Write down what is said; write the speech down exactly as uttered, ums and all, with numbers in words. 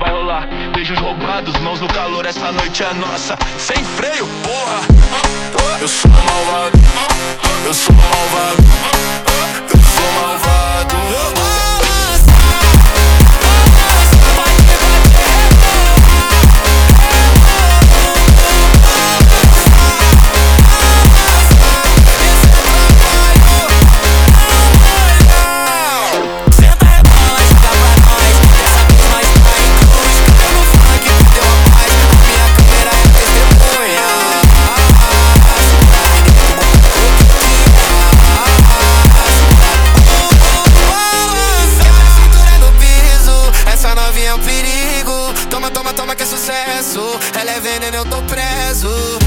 vai rolar. Beijos roubados, mãos no calor, essa noite é nossa. Sem freio, porra. Eu sou malvado, eu sou malvado, eu sou malvado. É um perigo, toma, toma, toma que é sucesso. Ela é veneno, eu tô preso.